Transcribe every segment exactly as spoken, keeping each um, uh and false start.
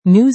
News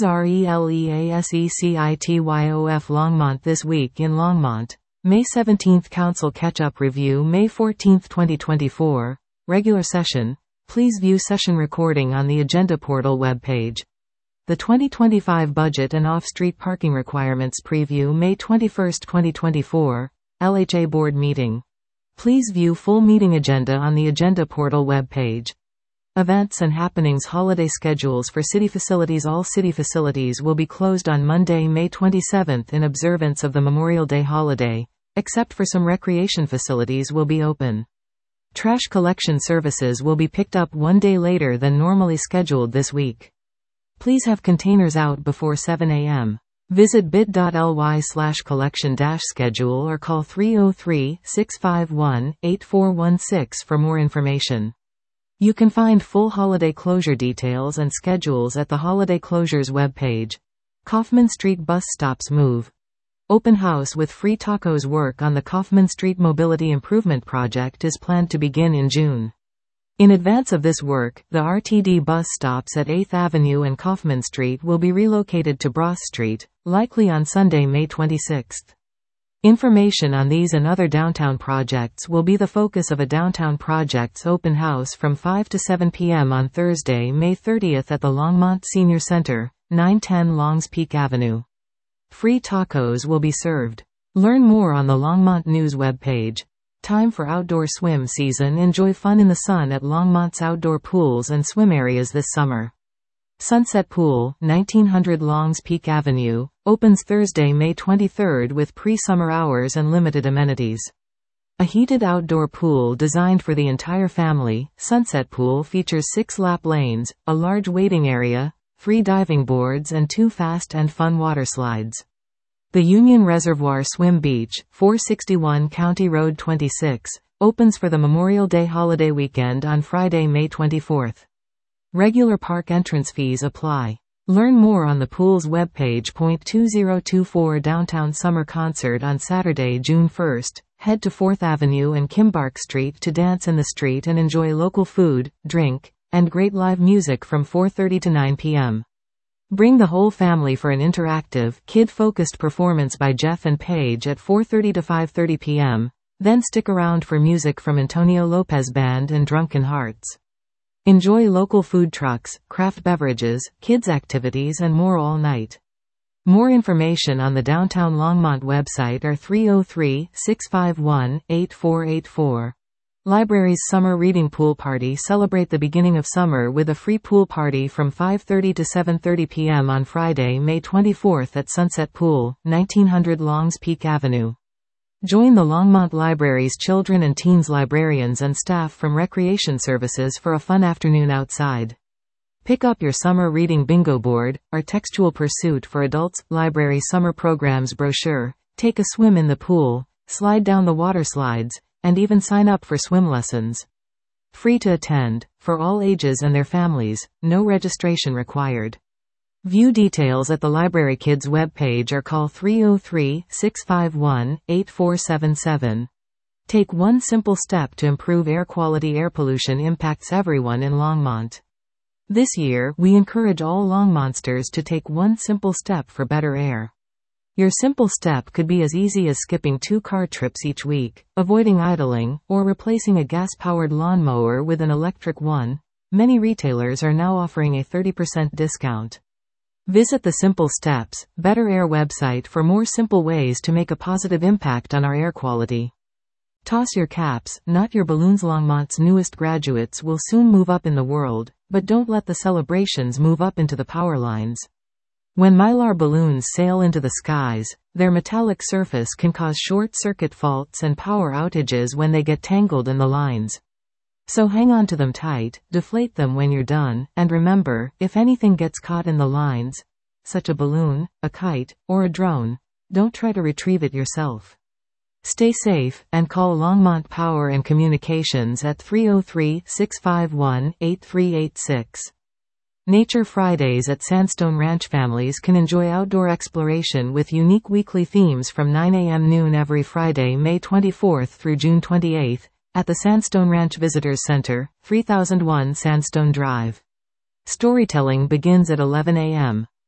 RELEASECITYOF Longmont This Week in Longmont. May seventeenth Council Catch-up Review May fourteenth twenty twenty-four. Regular Session. Please view session recording on the Agenda Portal webpage. The twenty twenty-five Budget and Off-Street Parking Requirements Preview May twenty-first twenty twenty-four. L H A Board Meeting. Please view full meeting agenda on the Agenda Portal webpage. Events and happenings Holiday schedules for city facilities All city facilities will be closed on Monday, May twenty-seventh in observance of the Memorial Day holiday, except for some recreation facilities will be open. Trash collection services will be picked up one day later than normally scheduled this week. Please have containers out before seven a m Visit bit.ly slash collection dash schedule or call three oh three, six five one, eight four one six for more information. You can find full holiday closure details and schedules at the Holiday Closures webpage. Kaufman Street Bus Stops Move. Open house with free tacos. Work on the Kaufman Street Mobility Improvement Project is planned to begin in June. In advance of this work, the R T D bus stops at eighth Avenue and Kaufman Street will be relocated to Bross Street, likely on Sunday, May twenty-sixth. Information on these and other downtown projects will be the focus of a Downtown Projects open house from five to seven p m on Thursday, May thirtieth at the Longmont Senior Center, nine ten Longs Peak Avenue. Free tacos will be served. Learn more on the Longmont News webpage. Time for outdoor swim season. Enjoy fun in the sun at Longmont's outdoor pools and swim areas this summer. Sunset Pool, nineteen hundred Longs Peak Avenue, opens Thursday, May twenty-third with pre-summer hours and limited amenities. A heated outdoor pool designed for the entire family, Sunset Pool features six lap lanes, a large waiting area, three diving boards and two fast and fun water slides. The Union Reservoir Swim Beach, four sixty-one County Road twenty-six, opens for the Memorial Day holiday weekend on Friday, May twenty-fourth. Regular park entrance fees apply. Learn more on the pool's webpage. twenty twenty-four Downtown Summer Concert on Saturday, June first. Head to fourth Avenue and Kimbark Street to dance in the street and enjoy local food, drink, and great live music from four thirty to nine p m Bring the whole family for an interactive, kid-focused performance by Jeff and Paige at four thirty to five thirty p m Then stick around for music from Antonio Lopez Band and Drunken Hearts. Enjoy local food trucks, craft beverages, kids' activities and more all night. More information on the Downtown Longmont website are three oh three, six five one, eight four eight four. Library's Summer Reading Pool Party. Celebrate the beginning of summer with a free pool party from five thirty to seven thirty p m on Friday, May twenty-fourth at Sunset Pool, nineteen hundred Longs Peak Avenue. Join the Longmont Library's children and teens librarians and staff from Recreation Services for a fun afternoon outside. Pick up your summer reading bingo board, our textual pursuit for adults, library summer programs brochure, take a swim in the pool, slide down the water slides, and even sign up for swim lessons. Free to attend, for all ages and their families, no registration required. View details at the Library Kids webpage or call three oh three, six five one, eight four seven seven. Take one simple step to improve air quality. Air pollution impacts everyone in Longmont. This year, we encourage all Longmonsters to take one simple step for better air. Your simple step could be as easy as skipping two car trips each week, avoiding idling, or replacing a gas-powered lawnmower with an electric one. Many retailers are now offering a thirty percent discount. Visit the Simple Steps, Better Air website for more simple ways to make a positive impact on our air quality. Toss your caps, not your balloons. Longmont's newest graduates will soon move up in the world, but don't let the celebrations move up into the power lines. When Mylar balloons sail into the skies, their metallic surface can cause short-circuit faults and power outages when they get tangled in the lines. So hang on to them tight, deflate them when you're done, and remember, if anything gets caught in the lines, such a balloon, a kite, or a drone, don't try to retrieve it yourself. Stay safe, and call Longmont Power and Communications at three oh three, six five one, eight three eight six. Nature Fridays at Sandstone Ranch. Families can enjoy outdoor exploration with unique weekly themes from nine a m noon every Friday, May twenty-fourth through June twenty-eighth. At the Sandstone Ranch Visitors Center, three thousand one Sandstone Drive. Storytelling begins at eleven a m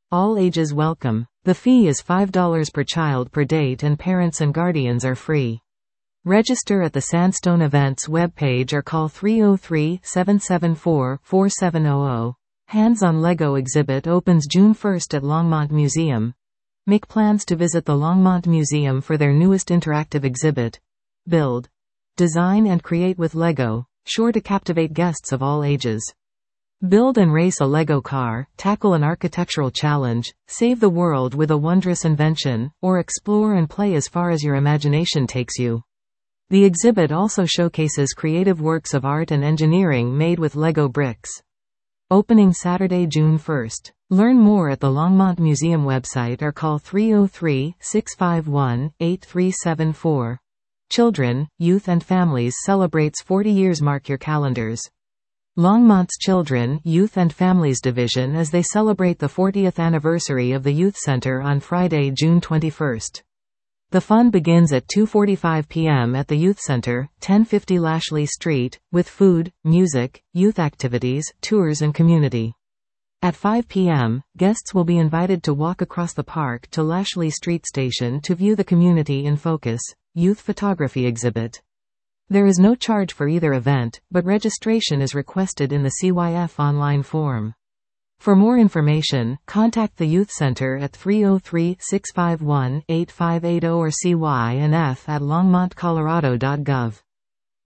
All ages welcome. The fee is five dollars per child per date and parents and guardians are free. Register at the Sandstone Events webpage or call three oh three, seven seven four, four seven zero zero. Hands-on Lego exhibit opens June first at Longmont Museum. Make plans to visit the Longmont Museum for their newest interactive exhibit. Build, design and create with Lego, sure to captivate guests of all ages. Build and race a Lego car, tackle an architectural challenge, save the world with a wondrous invention, or explore and play as far as your imagination takes you. The exhibit also showcases creative works of art and engineering made with Lego bricks. Opening Saturday, June first. Learn more at the Longmont Museum website or call three oh three, six five one, eight three seven four. Children, Youth and Families celebrates forty years. Mark your calendars. Longmont's Children, Youth and Families Division as they celebrate the fortieth anniversary of the Youth Center on Friday, June twenty-first. The fun begins at two forty-five p m at the Youth Center, ten fifty Lashley Street, with food, music, youth activities, tours and community. At five p m, guests will be invited to walk across the park to Lashley Street Station to view the Community in Focus youth photography exhibit. There is no charge for either event, but registration is requested in the C Y F online form. For more information, contact the Youth Center at three oh three, six five one, eight five eight zero or C Y N F at longmont colorado dot gov.